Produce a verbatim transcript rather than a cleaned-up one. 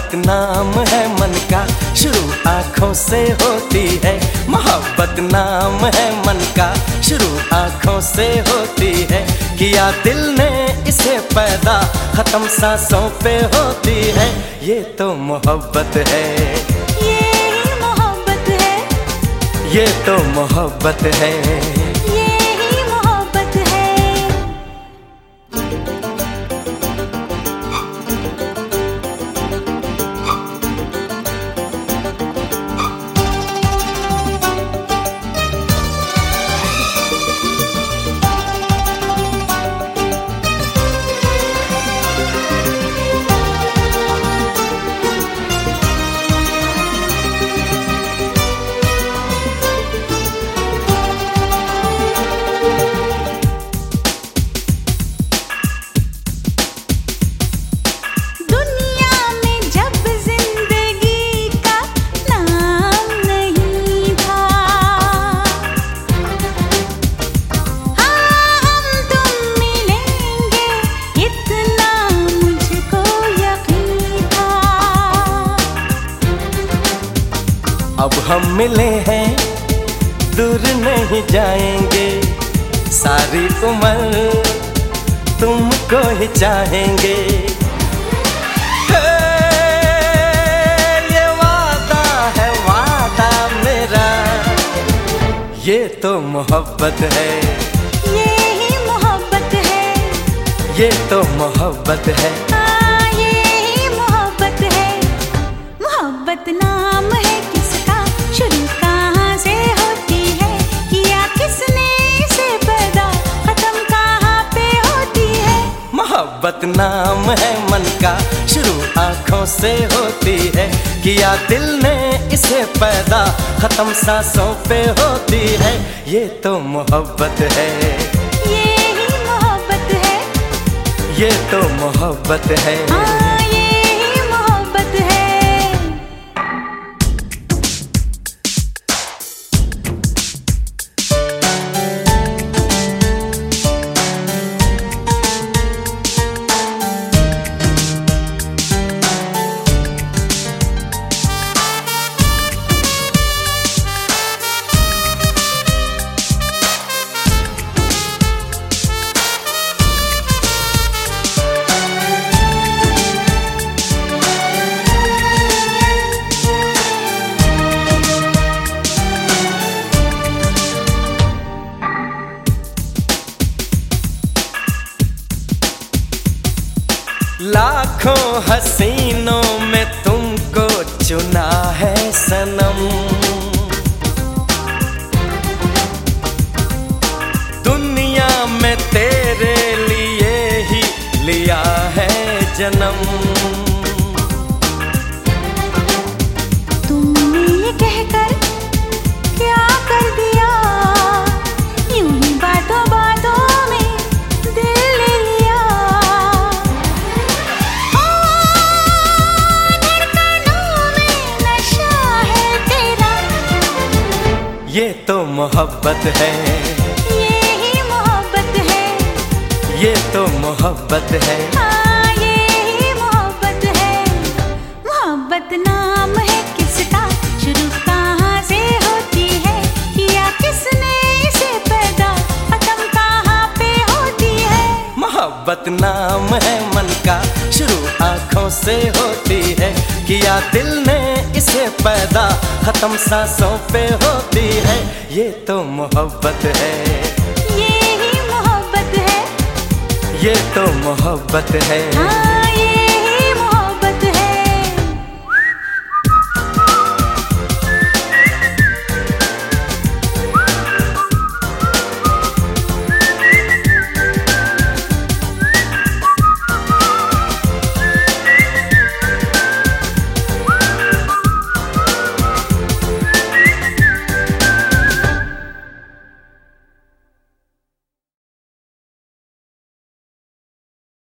मोहब्बत नाम है मन का, शुरू आँखों से होती है। मोहब्बत नाम है मन का, शुरू आँखों से होती है। किया दिल ने इसे पैदा, खत्म सांसों पे होती है। ये तो मोहब्बत है, ये ही मोहब्बत है, ये तो मोहब्बत है। अब हम मिले हैं, दूर नहीं जाएंगे, सारी उम्र तुमको ही चाहेंगे। ये वादा है वादा मेरा, ये तो मोहब्बत है, ये ही मोहब्बत है, ये तो मोहब्बत है। हाँ ये ही मोहब्बत है। मोहब्बत नाम है किसका, शुरू कहाँ से होती है, किया किसने इसे पैदा, खत्म कहाँ पे होती है। मोहब्बत नाम है मन का, शुरू आँखों से होती है। किया दिल ने इसे पैदा, खत्म सांसों पे होती है। ये तो मोहब्बत है, ये ही मोहब्बत है, ये तो मोहब्बत है। हाँ ये ही मोहब्बत है। लाखों हसीनों में तुमको चुना है सनम, दुनिया में तेरे लिए ही लिया है जन्म। तुमने ये कहकर क्या कर दिया, यूं ही बातों बातों में दिल ले लिया। ये तो मोहब्बत है, ये ही मोहब्बत है, ये तो मोहब्बत है। हाँ ये ही मोहब्बत है। मोहब्बत नाम है किसका, शुरू कहाँ से होती है, किया किसने इसे पैदा, खत्म कहाँ पे होती है। मोहब्बत नाम है मन का, शुरू आँखों से होती है। किया दिल ने इसे पैदा, खत्म सांसों पे होती है। ये तो मोहब्बत है, ये ही मोहब्बत है, ये तो मोहब्बत है। हाँ